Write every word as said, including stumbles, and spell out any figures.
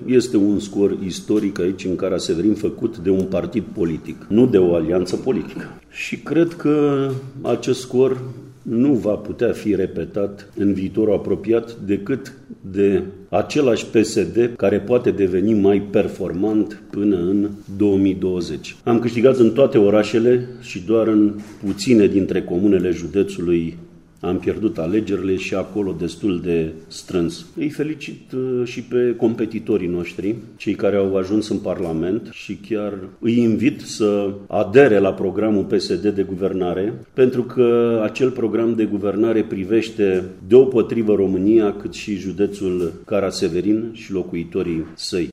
este un scor istoric aici în Caraseverin făcut de un partid politic, nu de o alianță politică. Și cred că acest scor nu va putea fi repetat în viitorul apropiat decât de același P S D care poate deveni mai performant până în două mii douăzeci. Am câștigat în toate orașele și doar în puține dintre comunele județului am pierdut alegerile și acolo destul de strâns. Îi felicit și pe competitorii noștri, cei care au ajuns în Parlament, și chiar îi invit să adere la programul P S D de guvernare, pentru că acel program de guvernare privește deopotrivă România, cât și județul Caraseverin și locuitorii săi.